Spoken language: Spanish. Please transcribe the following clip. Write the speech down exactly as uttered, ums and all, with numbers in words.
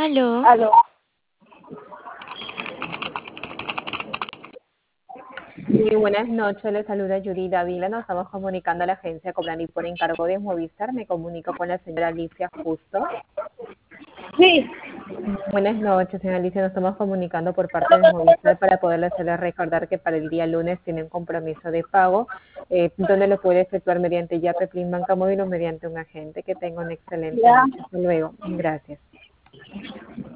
Aló. Aló. Sí, buenas noches, le saluda Judy Davila. Nos estamos comunicando a la agencia Cobrani por encargo de Movistar. Me comunico con la señora Alicia Justo. Sí. Buenas noches, señora Alicia. Nos estamos comunicando por parte de Movistar para poderle hacerle recordar que para el día lunes tiene un compromiso de pago, eh, donde lo puede efectuar mediante Yape, Plin Banca Móvil o mediante un agente. Que tenga una excelente Ya. noche. Hasta luego. Gracias.